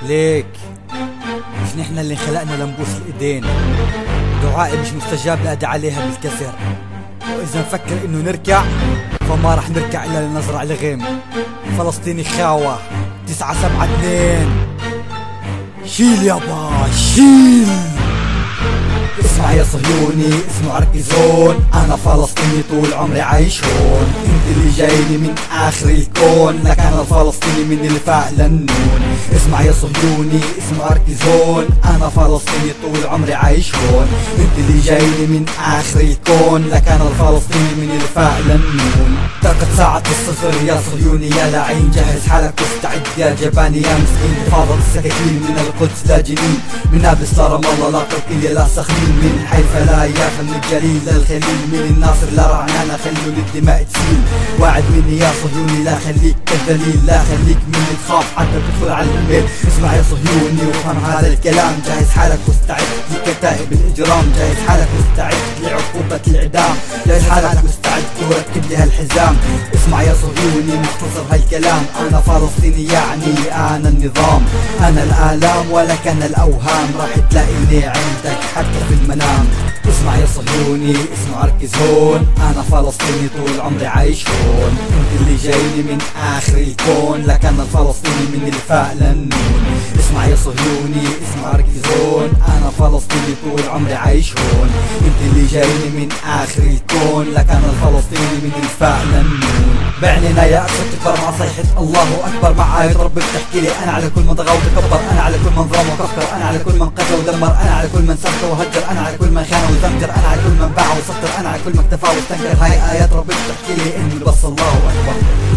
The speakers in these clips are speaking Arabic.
ليك مش نحن اللي خلقنا لنبوس الايدين. دعائي مش مستجاب لأدعي عليها بالكسر. واذا نفكر انه نركع فما رح نركع الا لنزرع الغيم. فلسطيني خاوة 972. شيل يابا شيل. اسمع يا صهيوني اسمع ركزون، انا فلسطيني طول عمري عايش هون. انت اللي جايني من اخر الكون، لك انا الفلسطيني من الفاء للنون. اسمع يا صهيوني اسمع ركزون، انا فلسطيني طول عمري عايش هون. انت اللي جايني من اخر الكون، لك انا الفلسطيني من الفاء للنون. طاقة ساعة الصفر يا صهيوني يا لعين، جهز حالك واستعد يا جباني يا مسكين. فاضت السكاكين من القدس لا جنين، من نابلس لرام الله لا قرقية لا سخنين. من حيفا لا يافا من الجليل للخليل، من الناصر لا رعنانة خلوا للدماء تسيل. واعد مني يا صهيوني لا خليك كالدليل، لا خليك مني تخاف حتى تدخل على الميل. اسمع يا صهيوني وافهم هذا الكلام، جهز حالك واستعد لكتائب الاجرام. جهز حالك واستعد لعقوبة الاعدام، جهز حالك واستعد وركب لي هالحزام. اسمع يا صهيوني مختصر هالكلام، انا فلسطيني يعني انا النظام. انا الالام ولك انا الاوهام، راح تلاقيني عندك حتى في المنام. اسمع يا صهيوني اسمع ركز هون، انا فلسطيني طول عمري عايش هون. انت اللي جايني من اخر الكون، لك انا الفلسطيني من الفاء للنون. اسمع يا صهيوني اسمع ركز هون، انا فلسطيني طول عمري عايش هون. انت اللي جايني من اخر الكون، لك انا الفلسطيني من الفاء للنون. بعنينا يا اكثر تكبر مع صيحة الله اكبر، مع آية ربك تحكي لي انا على كل من طغى وتكبر، انا على كل من ظلم وكفر، انا على كل من قتل ودمر، انا على كل من سب وهجر، انا على كل من خان وزمجر، انا على كل من باع وسطر، انا على كل من اكتفى واستنكر. هاي آيات ربك تحكي لي اني بس الله اكبر.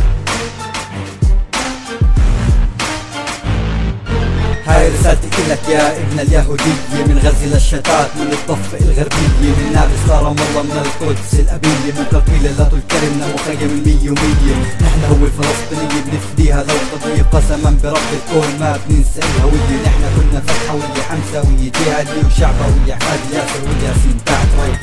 هاي رسالتي إلك يا ابن اليهودية، من غزة للشتات من الضفة الغربية، من نابلس لرام الله من القدس الأبية، من قلقيلة لطول كرمنا مخيم 100 و100. نحن هو الفلسطينية بنفديها لو قضية، قسما برب الكون ما بننسى الهوية. نحن كنا فتحوية حمساوية جهادية وشعبوية، حاد ياسر وياسين تحت راية